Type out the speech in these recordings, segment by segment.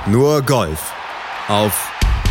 Nur Golf auf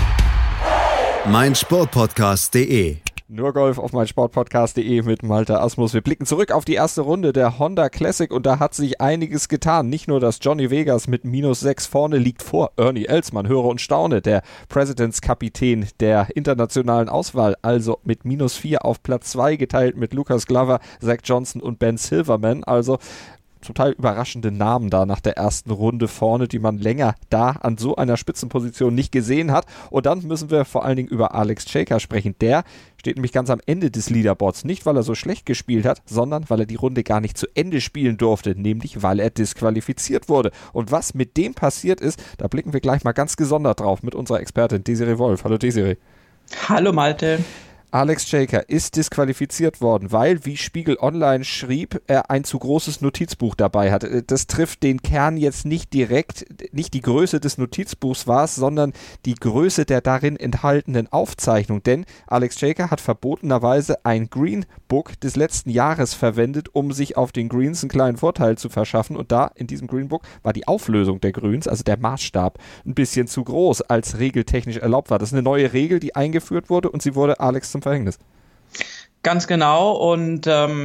meinsportpodcast.de. Nur Golf auf meinsportpodcast.de mit Malte Asmus. Wir blicken zurück auf die erste Runde der Honda Classic und da hat sich einiges getan. Nicht nur, dass Johnny Vegas mit -6 vorne liegt vor Ernie Els, man höre und staune, der President's-Kapitän der internationalen Auswahl, also mit -4 auf Platz 2 geteilt mit Lucas Glover, Zach Johnson und Ben Silverman. Also zum Teil überraschende Namen da nach der ersten Runde vorne, die man länger da an so einer Spitzenposition nicht gesehen hat. Und dann müssen wir vor allen Dingen über Alex Cejka sprechen. Der steht nämlich ganz am Ende des Leaderboards. Nicht, weil er so schlecht gespielt hat, sondern weil er die Runde gar nicht zu Ende spielen durfte, nämlich weil er disqualifiziert wurde. Und was mit dem passiert ist, da blicken wir gleich mal ganz gesondert drauf mit unserer Expertin Desiree Wolf. Hallo Desiree. Hallo Malte. Alex Cejka ist disqualifiziert worden, weil, wie Spiegel Online schrieb, er ein zu großes Notizbuch dabei hatte. Das trifft den Kern jetzt nicht direkt, nicht die Größe des Notizbuchs war es, sondern die Größe der darin enthaltenen Aufzeichnung. Denn Alex Cejka hat verbotenerweise ein Green Book des letzten Jahres verwendet, um sich auf den Greens einen kleinen Vorteil zu verschaffen. Und da, in diesem Green Book, war die Auflösung der Grüns, also der Maßstab, ein bisschen zu groß, als regeltechnisch erlaubt war. Das ist eine neue Regel, die eingeführt wurde und sie wurde Alex zum Verhängnis. Ganz genau, und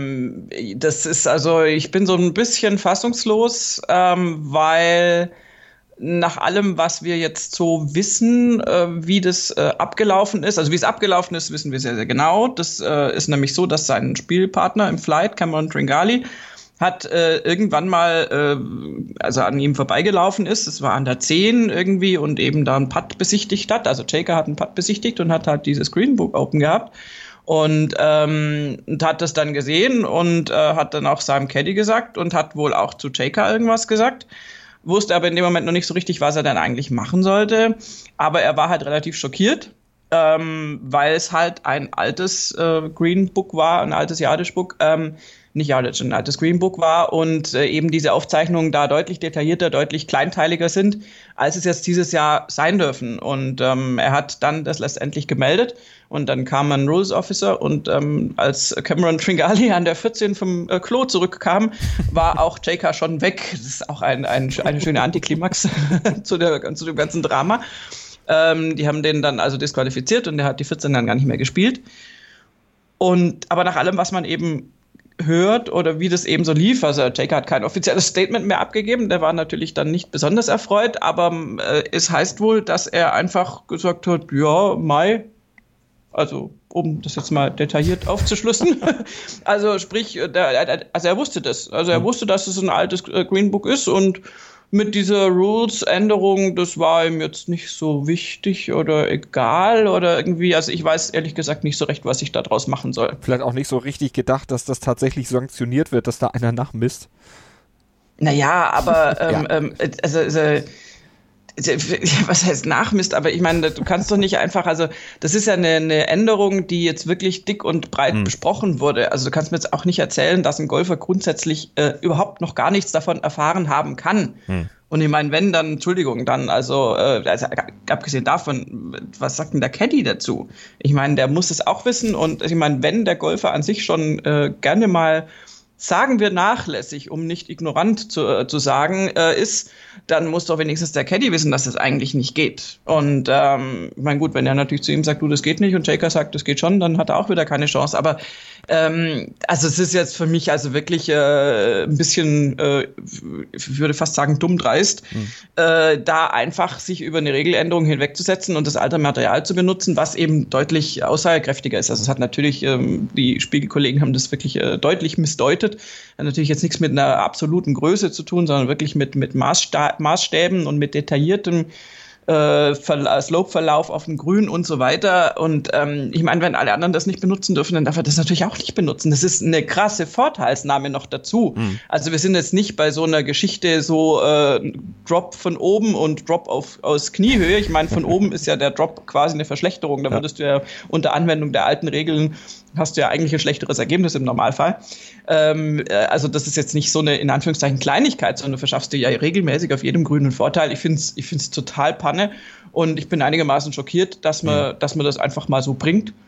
das ist also, ich bin so ein bisschen fassungslos, weil nach allem, was wir jetzt so wissen, wie das abgelaufen ist, also wie es abgelaufen ist, wissen wir sehr, sehr genau. Das ist nämlich so, dass sein Spielpartner im Flight, Cameron Tringali, hat irgendwann mal, also an ihm vorbeigelaufen ist, es war an der 10 irgendwie und eben da ein Putt besichtigt hat, also Cejka hat einen Putt besichtigt und hat halt dieses Green Book Open gehabt und hat das dann gesehen und hat dann auch seinem Caddy gesagt und hat wohl auch zu Cejka irgendwas gesagt, wusste aber in dem Moment noch nicht so richtig, was er denn eigentlich machen sollte, aber er war halt relativ schockiert, weil es halt ein altes Green Book war, ein altes Yardage Book, nicht Yardage, ein altes Green Book war und eben diese Aufzeichnungen da deutlich detaillierter, deutlich kleinteiliger sind, als es jetzt dieses Jahr sein dürfen. Und er hat dann das letztendlich gemeldet und dann kam ein Rules Officer und als Cameron Tringali an der 14 vom Klo zurückkam, war auch Cejka schon weg. Das ist auch eine schöne Antiklimax zu dem ganzen Drama. Die haben den dann also disqualifiziert und der hat die 14 dann gar nicht mehr gespielt. Aber nach allem, was man eben hört oder wie das eben so lief, also Cejka hat kein offizielles Statement mehr abgegeben, der war natürlich dann nicht besonders erfreut, aber es heißt wohl, dass er einfach gesagt hat, ja, also um das jetzt mal detailliert aufzuschlüsseln, also sprich, er wusste das, also er wusste, dass es ein altes Green Book ist und mit dieser Rules-Änderung, das war ihm jetzt nicht so wichtig oder egal oder irgendwie, also ich weiß ehrlich gesagt nicht so recht, was ich da draus machen soll. Vielleicht auch nicht so richtig gedacht, dass das tatsächlich sanktioniert wird, dass da einer nachmisst. Naja, aber was heißt Nachmist, aber ich meine, du kannst doch nicht einfach, also das ist ja eine Änderung, die jetzt wirklich dick und breit besprochen wurde. Also du kannst mir jetzt auch nicht erzählen, dass ein Golfer grundsätzlich überhaupt noch gar nichts davon erfahren haben kann. Und ich meine, wenn, dann, Entschuldigung, dann also abgesehen davon, was sagt denn der Caddy dazu? Ich meine, der muss es auch wissen und ich meine, wenn der Golfer an sich schon gerne mal, sagen wir nachlässig, um nicht ignorant zu sagen, ist, dann muss doch wenigstens der Caddy wissen, dass das eigentlich nicht geht. Und ich meine, gut, wenn er natürlich zu ihm sagt, du, das geht nicht und Cejka sagt, das geht schon, dann hat er auch wieder keine Chance. Aber also es ist jetzt für mich also wirklich ein bisschen, ich würde fast sagen, dumm dreist, da einfach sich über eine Regeländerung hinwegzusetzen und das alte Material zu benutzen, was eben deutlich aussagekräftiger ist. Also es hat natürlich, die Spiegelkollegen haben das wirklich deutlich missdeutet. Hat natürlich jetzt nichts mit einer absoluten Größe zu tun, sondern wirklich mit Maßstäben und mit detailliertem Slope-Verlauf auf dem Grün und so weiter. Und ich meine, wenn alle anderen das nicht benutzen dürfen, dann darf er das natürlich auch nicht benutzen. Das ist eine krasse Vorteilsnahme noch dazu. Also wir sind jetzt nicht bei so einer Geschichte so Drop von oben und Drop aus Kniehöhe. Ich meine, von oben ist ja der Drop quasi eine Verschlechterung. Da würdest du ja unter Anwendung der alten Regeln hast du ja eigentlich ein schlechteres Ergebnis im Normalfall. Also das ist jetzt nicht so eine, in Anführungszeichen, Kleinigkeit, sondern du verschaffst dir ja regelmäßig auf jedem grünen Vorteil. Ich find's total Panne und ich bin einigermaßen schockiert, dass man das einfach mal so bringt.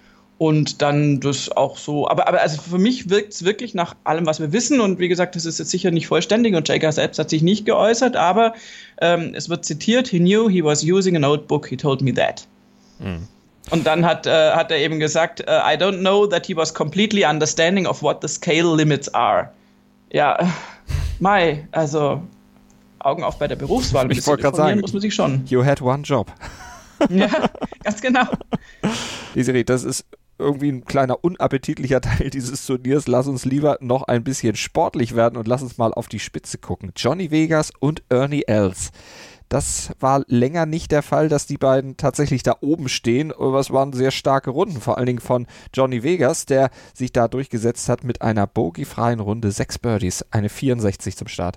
und dann das auch so, aber also für mich wirkt es wirklich nach allem, was wir wissen, und wie gesagt, das ist jetzt sicher nicht vollständig und Jaeger selbst hat sich nicht geäußert, aber es wird zitiert, he knew he was using a notebook, he told me that. Und dann hat er eben gesagt, I don't know that he was completely understanding of what the scale limits are. Ja, also Augen auf bei der Berufswahl. Ich wollte gerade sagen, muss man sich schon. You had one job. Ja, ganz genau. Desiree, das ist irgendwie ein kleiner unappetitlicher Teil dieses Turniers. Lass uns lieber noch ein bisschen sportlich werden und lass uns mal auf die Spitze gucken. Johnny Vegas und Ernie Els. Das war länger nicht der Fall, dass die beiden tatsächlich da oben stehen, aber es waren sehr starke Runden, vor allen Dingen von Johnny Vegas, der sich da durchgesetzt hat mit einer bogiefreien Runde, 6 Birdies, eine 64 zum Start.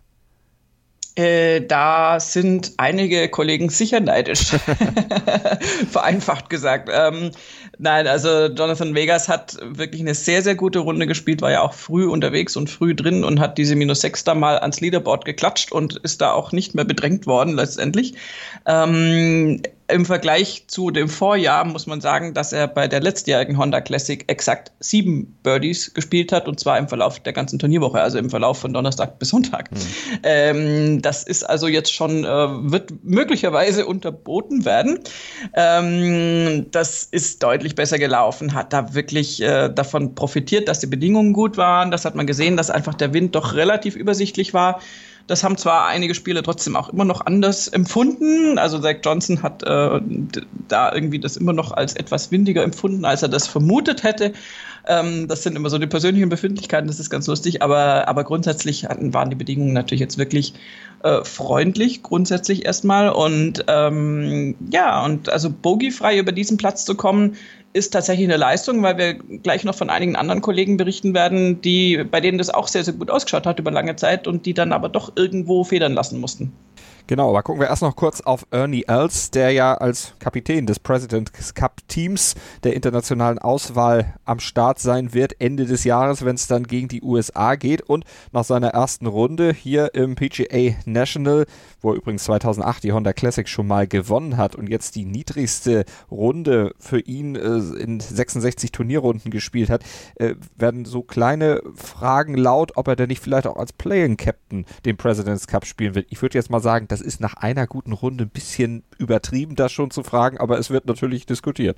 Da sind einige Kollegen sicher neidisch, vereinfacht gesagt. Nein, also Jonathan Vegas hat wirklich eine sehr, sehr gute Runde gespielt, war ja auch früh unterwegs und früh drin und hat diese -6 da mal ans Leaderboard geklatscht und ist da auch nicht mehr bedrängt worden letztendlich. Im Vergleich zu dem Vorjahr muss man sagen, dass er bei der letztjährigen Honda Classic exakt 7 Birdies gespielt hat, und zwar im Verlauf der ganzen Turnierwoche, also im Verlauf von Donnerstag bis Sonntag. Das ist also jetzt schon, wird möglicherweise unterboten werden. Das ist deutlich besser gelaufen, hat da wirklich davon profitiert, dass die Bedingungen gut waren. Das hat man gesehen, dass einfach der Wind doch relativ übersichtlich war. Das haben zwar einige Spieler trotzdem auch immer noch anders empfunden. Also Zach Johnson hat da irgendwie das immer noch als etwas windiger empfunden, als er das vermutet hätte. Das sind immer so die persönlichen Befindlichkeiten, das ist ganz lustig. Aber grundsätzlich waren die Bedingungen natürlich jetzt wirklich freundlich, grundsätzlich erstmal. Und und also bogiefrei über diesen Platz zu kommen, ist tatsächlich eine Leistung, weil wir gleich noch von einigen anderen Kollegen berichten werden, bei denen das auch sehr, sehr gut ausgeschaut hat über lange Zeit und die dann aber doch irgendwo federn lassen mussten. Genau, aber gucken wir erst noch kurz auf Ernie Els, der ja als Kapitän des President's Cup Teams der internationalen Auswahl am Start sein wird Ende des Jahres, wenn es dann gegen die USA geht, und nach seiner ersten Runde hier im PGA National, wo er übrigens 2008 die Honda Classic schon mal gewonnen hat und jetzt die niedrigste Runde für ihn in 66 Turnierrunden gespielt hat, werden so kleine Fragen laut, ob er denn nicht vielleicht auch als Playing Captain den President's Cup spielen wird. Ich würde jetzt mal sagen, das ist nach einer guten Runde ein bisschen übertrieben, das schon zu fragen, aber es wird natürlich diskutiert.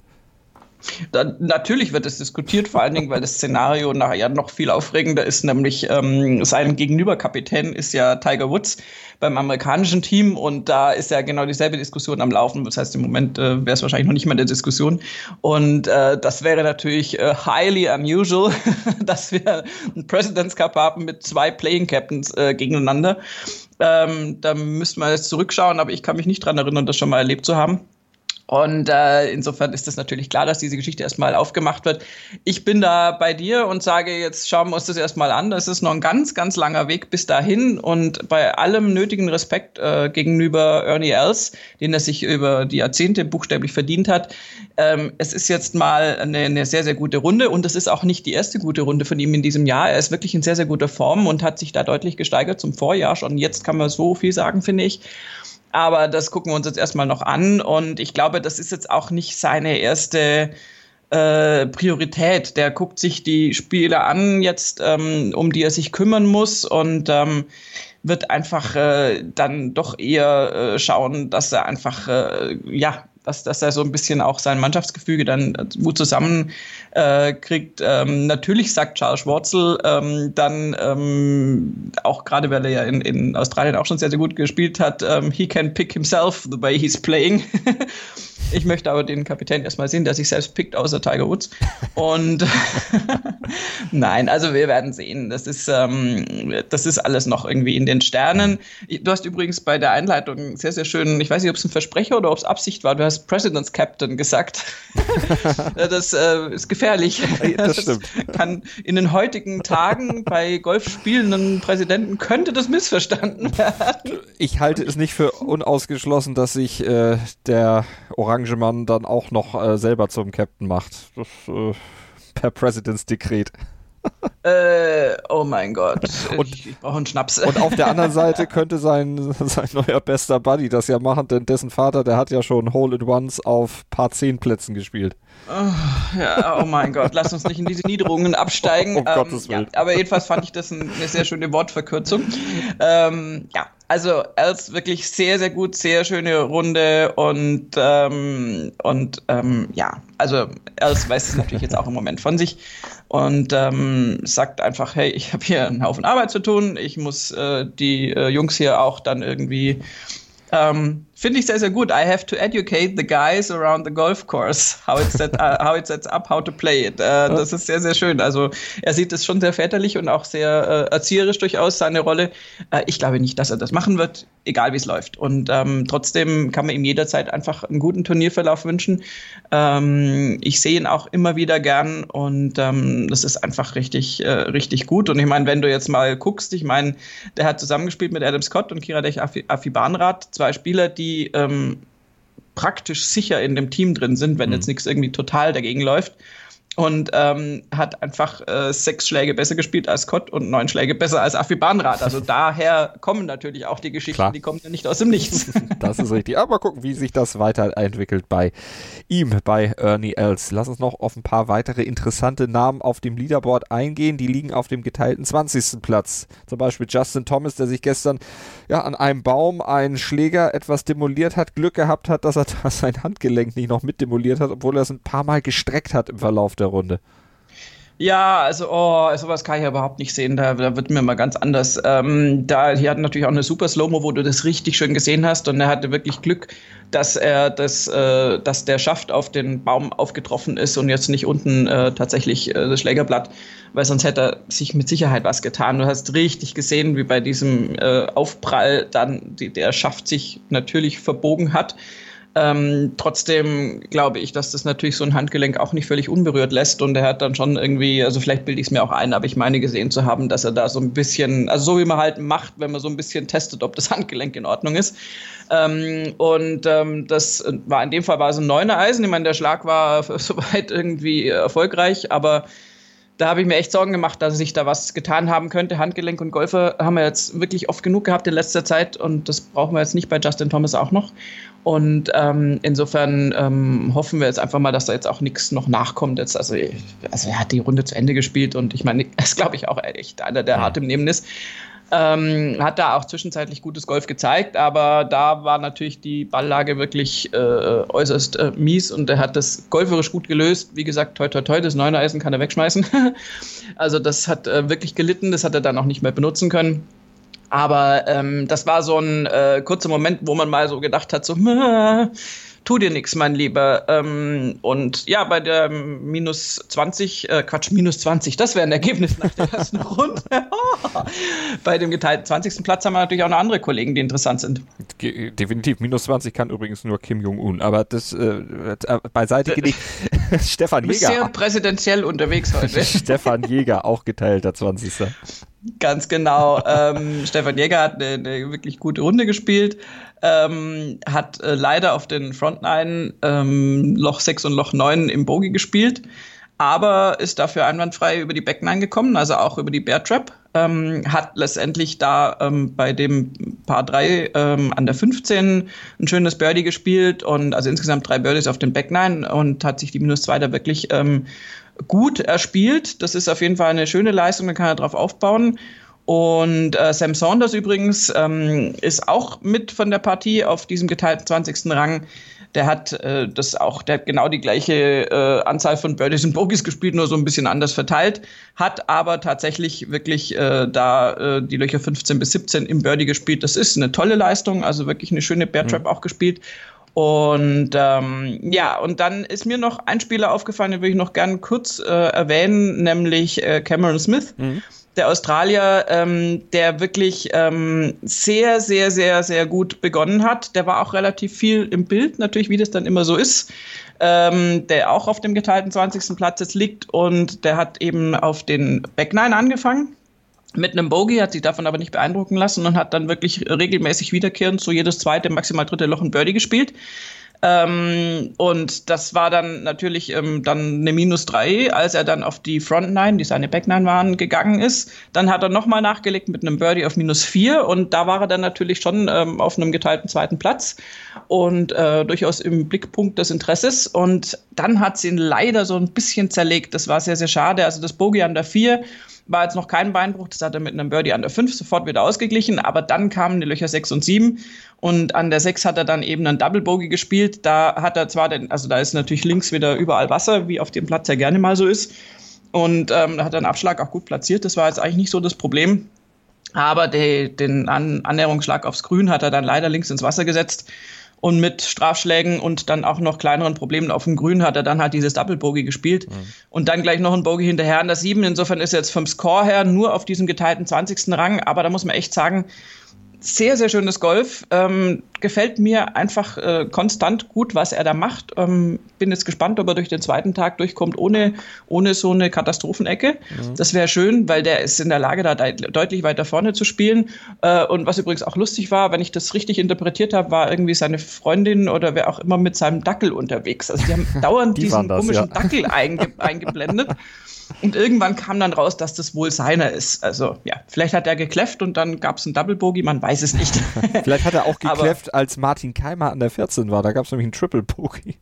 Natürlich wird es diskutiert, vor allen Dingen, weil das Szenario nachher noch viel aufregender ist, nämlich sein Gegenüberkapitän ist ja Tiger Woods beim amerikanischen Team, und da ist ja genau dieselbe Diskussion am Laufen. Das heißt, im Moment wäre es wahrscheinlich noch nicht mal eine Diskussion, und das wäre natürlich highly unusual, dass wir einen President's Cup haben mit 2 Playing Captains gegeneinander. Da müssten wir jetzt zurückschauen, aber ich kann mich nicht dran erinnern, das schon mal erlebt zu haben. Und insofern ist es natürlich klar, dass diese Geschichte erstmal aufgemacht wird. Ich bin da bei dir und sage, jetzt schauen wir uns das erstmal an. Das ist noch ein ganz, ganz langer Weg bis dahin. Und bei allem nötigen Respekt gegenüber Ernie Els, den er sich über die Jahrzehnte buchstäblich verdient hat, es ist jetzt mal eine sehr, sehr gute Runde. Und es ist auch nicht die erste gute Runde von ihm in diesem Jahr. Er ist wirklich in sehr, sehr guter Form und hat sich da deutlich gesteigert zum Vorjahr schon. Jetzt kann man so viel sagen, finde ich. Aber das gucken wir uns jetzt erstmal noch an, und ich glaube, das ist jetzt auch nicht seine erste Priorität. Der guckt sich die Spiele an jetzt, um die er sich kümmern muss, und wird einfach dann doch eher schauen, dass er einfach, dass er so ein bisschen auch sein Mannschaftsgefüge dann gut zusammen kriegt. Natürlich sagt Charles Schwartzel dann auch gerade, weil er ja in Australien auch schon sehr, sehr gut gespielt hat, he can pick himself the way he's playing. Ich möchte aber den Kapitän erstmal sehen, der sich selbst pickt, außer Tiger Woods. Und nein, also wir werden sehen. Das ist alles noch irgendwie in den Sternen. Du hast übrigens bei der Einleitung sehr, sehr schön, ich weiß nicht, ob es ein Versprecher oder ob es Absicht war, du hast President's Captain gesagt. Das ist gefährlich. Das stimmt. Kann in den heutigen Tagen bei Golf spielenden Präsidenten könnte das missverstanden werden. Ich halte es nicht für unausgeschlossen, dass sich der Orangemann dann auch noch selber zum Captain macht. Das, per President's Dekret. Oh mein Gott, ich brauche einen Schnaps. Und auf der anderen Seite könnte sein neuer bester Buddy das ja machen, denn dessen Vater, der hat ja schon Hole-in-Ones auf Paar 10 Plätzen gespielt. Oh mein Gott, lass uns nicht in diese Niederungen absteigen. Gottes Willen. Ja, aber jedenfalls fand ich das eine sehr schöne Wortverkürzung. Also Els wirklich sehr, sehr gut, sehr schöne Runde und also Els weiß es natürlich jetzt auch im Moment von sich und sagt einfach, hey, ich habe hier einen Haufen Arbeit zu tun, ich muss die Jungs hier auch dann irgendwie finde ich sehr, sehr gut. I have to educate the guys around the golf course, how it sets up, how to play it. Das ist sehr, sehr schön. Also er sieht es schon sehr väterlich und auch sehr erzieherisch durchaus, seine Rolle. Ich glaube nicht, dass er das machen wird, egal wie es läuft. Und trotzdem kann man ihm jederzeit einfach einen guten Turnierverlauf wünschen. Ich sehe ihn auch immer wieder gern und das ist einfach richtig, richtig gut. Und ich meine, wenn du jetzt mal guckst, ich meine, der hat zusammengespielt mit Adam Scott und Kiradech Afibanrat, 2 Spieler, die praktisch sicher in dem Team drin sind, wenn jetzt nichts irgendwie total dagegen läuft. Und hat einfach 6 Schläge besser gespielt als Scott und 9 Schläge besser als Afibanrat. Also daher kommen natürlich auch die Geschichten, Klar. Die kommen ja nicht aus dem Nichts. Das ist richtig. Aber mal gucken, wie sich das weiterentwickelt bei ihm, bei Ernie Els. Lass uns noch auf ein paar weitere interessante Namen auf dem Leaderboard eingehen. Die liegen auf dem geteilten 20. Platz. Zum Beispiel Justin Thomas, der sich gestern an einem Baum einen Schläger etwas demoliert hat, Glück gehabt hat, dass er sein Handgelenk nicht noch mit demoliert hat, obwohl er es ein paar Mal gestreckt hat im Verlauf der Runde. Ja, also sowas kann ich ja überhaupt nicht sehen, da wird mir mal ganz anders. Hier hat natürlich auch eine super Slow-Mo, wo du das richtig schön gesehen hast und er hatte wirklich Glück, dass der Schaft auf den Baum aufgetroffen ist und jetzt nicht unten tatsächlich das Schlägerblatt, weil sonst hätte er sich mit Sicherheit was getan. Du hast richtig gesehen, wie bei diesem Aufprall dann der Schaft sich natürlich verbogen hat. Trotzdem glaube ich, dass das natürlich so ein Handgelenk auch nicht völlig unberührt lässt und er hat dann schon irgendwie, also vielleicht bilde ich es mir auch ein, aber ich meine gesehen zu haben, dass er da so ein bisschen, also so wie man halt macht, wenn man so ein bisschen testet, ob das Handgelenk in Ordnung ist. Das war in dem Fall so ein 9er Eisen, ich meine, der Schlag war soweit irgendwie erfolgreich, aber da habe ich mir echt Sorgen gemacht, dass sich da was getan haben könnte. Handgelenk und Golfer haben wir jetzt wirklich oft genug gehabt in letzter Zeit und das brauchen wir jetzt nicht bei Justin Thomas auch noch. Und insofern hoffen wir jetzt einfach mal, dass da jetzt auch nichts noch nachkommt. Jetzt, also er hat die Runde zu Ende gespielt und ich meine, er ist, glaube ich, auch echt einer, der hart im Nehmen ist. Hat da auch zwischenzeitlich gutes Golf gezeigt, aber da war natürlich die Balllage wirklich äußerst mies und er hat das golferisch gut gelöst. Wie gesagt, toi toi toi, das 9er Eisen kann er wegschmeißen. Also das hat wirklich gelitten, das hat er dann auch nicht mehr benutzen können. Aber das war so ein kurzer Moment, wo man mal so gedacht hat, so tu dir nichts, mein Lieber. Und ja, bei der minus 20, das wäre ein Ergebnis nach der ersten Runde. Bei dem geteilten 20. Platz haben wir natürlich auch noch andere Kollegen, die interessant sind. Definitiv. Minus 20 kann übrigens nur Kim Jong-un, aber das beiseite gelegt. Stefan Jäger. Du bist sehr präsidentiell unterwegs heute. Stefan Jäger, auch geteilter 20. Ganz genau. Stefan Jäger hat eine wirklich gute Runde gespielt, hat leider auf den Front 9 Loch 6 und Loch 9 im Bogey gespielt, aber ist dafür einwandfrei über die Back 9 gekommen, also auch über die Bear Trap. Hat letztendlich da bei dem Par 3 an der 15 ein schönes Birdie gespielt und also insgesamt 3 Birdies auf den Back 9 und hat sich die minus 2 da wirklich gut erspielt. Das ist auf jeden Fall eine schöne Leistung, da kann er drauf aufbauen. Und Sam Saunders übrigens ist auch mit von der Partie auf diesem geteilten 20. Rang. Der hat genau die gleiche Anzahl von Birdies und Bogies gespielt, nur so ein bisschen anders verteilt, hat aber tatsächlich wirklich die Löcher 15 bis 17 im Birdie gespielt. Das ist eine tolle Leistung, also wirklich eine schöne Bear Trap auch gespielt. Und und dann ist mir noch ein Spieler aufgefallen, den will ich noch gerne kurz erwähnen, nämlich Cameron Smith. Der Australier, der wirklich sehr, sehr, sehr, sehr gut begonnen hat. Der war auch relativ viel im Bild, natürlich, wie das dann immer so ist. Der auch auf dem geteilten 20. Platz jetzt liegt und der hat eben auf den Back 9 angefangen. Mit einem Bogey, hat sich davon aber nicht beeindrucken lassen und hat dann wirklich regelmäßig wiederkehrend so jedes zweite, maximal dritte Loch ein Birdie gespielt. Und das war dann natürlich dann eine -3, als er dann auf die Front 9, die seine Back 9 waren, gegangen ist. Dann hat er nochmal nachgelegt mit einem Birdie auf -4 und da war er dann natürlich schon auf einem geteilten zweiten Platz und durchaus im Blickpunkt des Interesses. Und dann hat es ihn leider so ein bisschen zerlegt. Das war sehr, sehr schade. Also das Bogey an der 4 war jetzt noch kein Beinbruch, das hat er mit einem Birdie an der 5 sofort wieder ausgeglichen, aber dann kamen die Löcher 6 und 7 und an der 6 hat er dann eben einen Double Bogey gespielt. Da hat er zwar, da ist natürlich links wieder überall Wasser, wie auf dem Platz ja gerne mal so ist, und da hat er einen Abschlag auch gut platziert, das war jetzt eigentlich nicht so das Problem, aber den Annäherungsschlag aufs Grün hat er dann leider links ins Wasser gesetzt. Und mit Strafschlägen und dann auch noch kleineren Problemen auf dem Grün hat er dann halt dieses Double Bogey gespielt. Und dann gleich noch ein Bogey hinterher an der 7. Insofern ist er jetzt vom Score her nur auf diesem geteilten 20. Rang. Aber da muss man echt sagen, sehr, sehr schönes Golf. Gefällt mir einfach konstant gut, was er da macht. Bin jetzt gespannt, ob er durch den zweiten Tag durchkommt, ohne so eine Katastrophenecke. Das wäre schön, weil der ist in der Lage, da deutlich weiter vorne zu spielen. Und was übrigens auch lustig war, wenn ich das richtig interpretiert habe, war irgendwie seine Freundin oder wer auch immer mit seinem Dackel unterwegs. Also die haben dauernd diesen komischen Dackel eingeblendet. Und irgendwann kam dann raus, dass das wohl seiner ist. Also ja, vielleicht hat er gekläfft und dann gab es einen Double Bogey, man weiß es nicht. Vielleicht hat er auch gekläfft, als Martin Keimer an der 14 war. Da gab es nämlich einen Triple Bogey.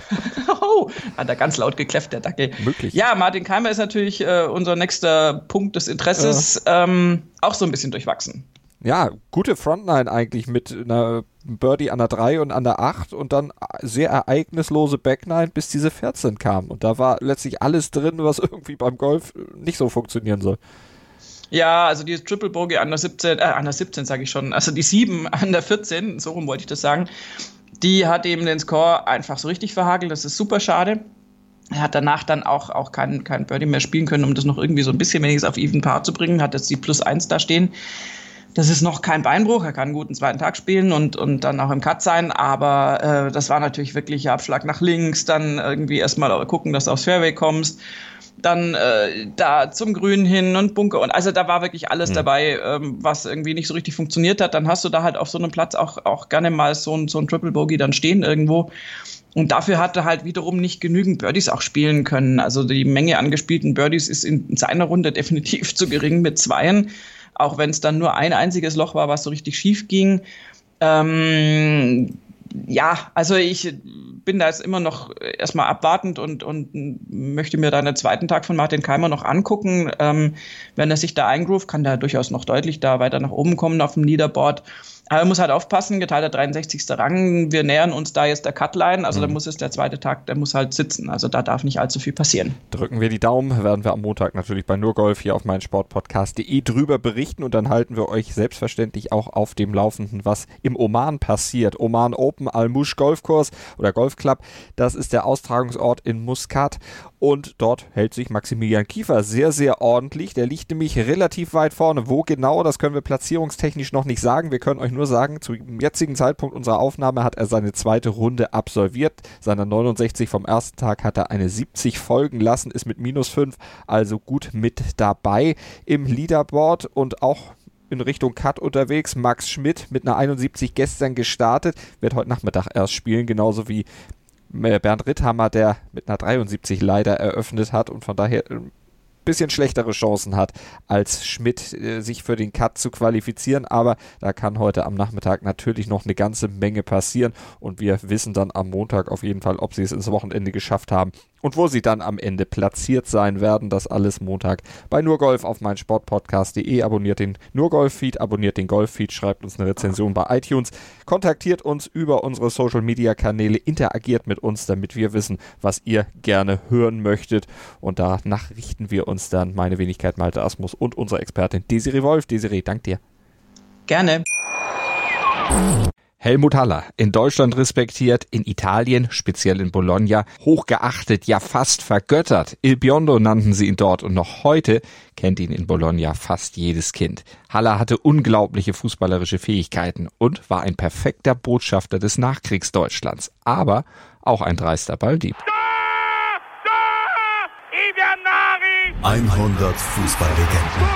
Oh, hat er ganz laut gekläfft, der Dackel. Möglich. Ja, Martin Keimer ist natürlich unser nächster Punkt des Interesses. Auch so ein bisschen durchwachsen. Ja, gute Frontline eigentlich mit einer Birdie an der 3 und an der 8 und dann sehr ereignislose Backline, bis diese 14 kam. Und da war letztlich alles drin, was irgendwie beim Golf nicht so funktionieren soll. Ja, also dieses Triple Bogey an der 17 sage ich schon, also die 7 an der 14, so rum wollte ich das sagen, die hat eben den Score einfach so richtig verhagelt, das ist super schade. Er hat danach dann auch kein Birdie mehr spielen können, um das noch irgendwie so ein bisschen wenigstens auf Even Par zu bringen, hat jetzt die +1 da stehen. Das ist noch kein Beinbruch, er kann einen guten zweiten Tag spielen und dann auch im Cut sein, aber das war natürlich wirklich Abschlag nach links, dann irgendwie erstmal gucken, dass du aufs Fairway kommst, dann da zum Grün hin und Bunker und also da war wirklich alles dabei, was irgendwie nicht so richtig funktioniert hat. Dann hast du da halt auf so einem Platz auch gerne mal so ein Triple Bogey dann stehen irgendwo. Und dafür hat er halt wiederum nicht genügend Birdies auch spielen können. Also die Menge an gespielten Birdies ist in seiner Runde definitiv zu gering mit 2. Auch wenn es dann nur ein einziges Loch war, was so richtig schief ging. Ja, also ich bin da jetzt immer noch erstmal abwartend und möchte mir dann den zweiten Tag von Martin Keimer noch angucken. Wenn er sich da eingroovt, kann der durchaus noch deutlich da weiter nach oben kommen auf dem Leaderboard. Aber er muss halt aufpassen, geteilter 63. Rang, wir nähern uns da jetzt der Cutline, also da muss es der zweite Tag, der muss halt sitzen, also da darf nicht allzu viel passieren. Drücken wir die Daumen, werden wir am Montag natürlich bei Nurgolf hier auf meinsportpodcast.de drüber berichten und dann halten wir euch selbstverständlich auch auf dem Laufenden, was im Oman passiert. Oman Open Al-Mush Golfkurs oder Golfclub, das ist der Austragungsort in Muscat und dort hält sich Maximilian Kiefer sehr, sehr ordentlich. Der liegt nämlich relativ weit vorne. Wo genau, das können wir platzierungstechnisch noch nicht sagen. Wir können euch nur sagen, zum jetzigen Zeitpunkt unserer Aufnahme hat er seine zweite Runde absolviert. Seiner 69 vom ersten Tag hat er eine 70 folgen lassen, ist mit -5, also gut mit dabei im Leaderboard und auch in Richtung Cut unterwegs. Max Schmidt mit einer 71 gestern gestartet, wird heute Nachmittag erst spielen, genauso wie Bernd Ritthammer, der mit einer 73 leider eröffnet hat und von daher ein bisschen schlechtere Chancen hat, als Schmidt sich für den Cut zu qualifizieren, aber da kann heute am Nachmittag natürlich noch eine ganze Menge passieren und wir wissen dann am Montag auf jeden Fall, ob sie es ins Wochenende geschafft haben und wo sie dann am Ende platziert sein werden. Das alles Montag bei Nurgolf auf meinsportpodcast.de. Abonniert den Nurgolf-Feed, abonniert den Golf-Feed, schreibt uns eine Rezension bei iTunes, kontaktiert uns über unsere Social-Media-Kanäle, interagiert mit uns, damit wir wissen, was ihr gerne hören möchtet und danach richten wir uns dann, meine Wenigkeit Malte Asmus und unsere Expertin Desiree Wolf. Desiree, dank dir. Gerne. Helmut Haller, in Deutschland respektiert, in Italien, speziell in Bologna, hochgeachtet, ja fast vergöttert. Il Biondo nannten sie ihn dort und noch heute kennt ihn in Bologna fast jedes Kind. Haller hatte unglaubliche fußballerische Fähigkeiten und war ein perfekter Botschafter des Nachkriegsdeutschlands, aber auch ein dreister Balldieb. 100 Fußballlegenden.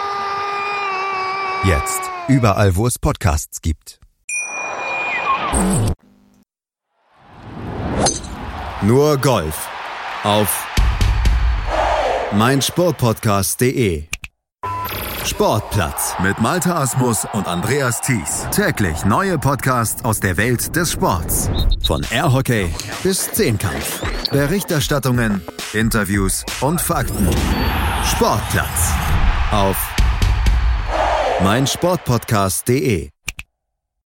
Jetzt überall, wo es Podcasts gibt. Nur Golf auf meinsportpodcast.de. Sportplatz mit Malte Asmus und Andreas Thies. Täglich neue Podcasts aus der Welt des Sports. Von Airhockey bis Zehnkampf. Berichterstattungen, Interviews und Fakten. Sportplatz auf meinsportpodcast.de.